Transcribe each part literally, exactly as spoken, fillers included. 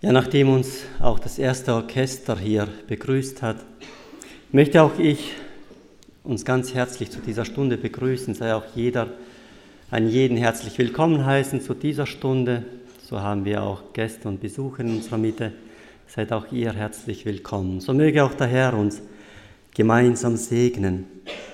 Ja, nachdem uns auch das erste Orchester hier begrüßt hat, möchte auch ich uns ganz herzlich zu dieser Stunde begrüßen, sei auch jeder, an jeden herzlich willkommen heißen zu dieser Stunde. So haben wir auch Gäste und Besucher in unserer Mitte. Seid auch ihr herzlich willkommen. So möge auch der Herr uns gemeinsam segnen.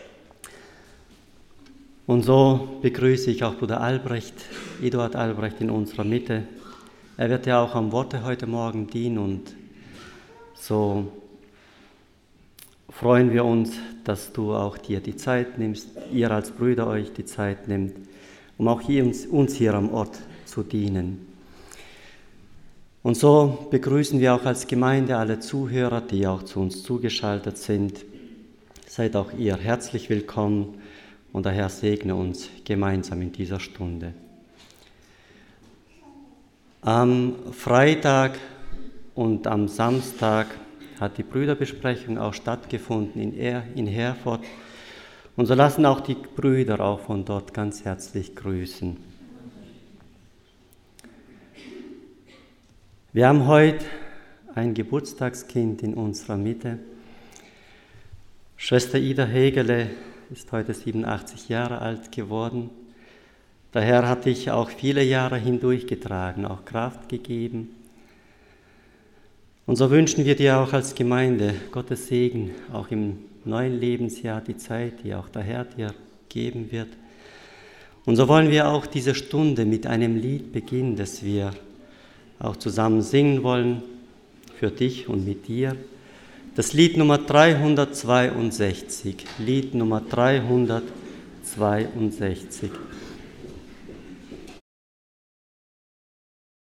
Und so begrüße ich auch Bruder Albrecht, Eduard Albrecht in unserer Mitte. Er wird ja auch am Worte heute Morgen dienen und so freuen wir uns, dass du auch dir die Zeit nimmst, ihr als Brüder euch die Zeit nehmt, um auch hier uns, uns hier am Ort zu dienen. Und so begrüßen wir auch als Gemeinde alle Zuhörer, die auch zu uns zugeschaltet sind. Seid auch ihr herzlich willkommen und der Herr segne uns gemeinsam in dieser Stunde. Am Freitag und am Samstag hat die Brüderbesprechung auch stattgefunden in, er, in Herford. Und so lassen auch die Brüder auch von dort ganz herzlich grüßen. Wir haben heute ein Geburtstagskind in unserer Mitte. Schwester Ida Hegele ist heute siebenundachtzig Jahre alt geworden. Der Herr hat dich auch viele Jahre hindurchgetragen, auch Kraft gegeben. Und so wünschen wir dir auch als Gemeinde Gottes Segen, auch im neuen Lebensjahr, die Zeit, die auch der Herr dir geben wird. Und so wollen wir auch diese Stunde mit einem Lied beginnen, das wir auch zusammen singen wollen, für dich und mit dir. Das Lied Nummer dreihundertzweiundsechzig, Lied Nummer dreihundertzweiundsechzig.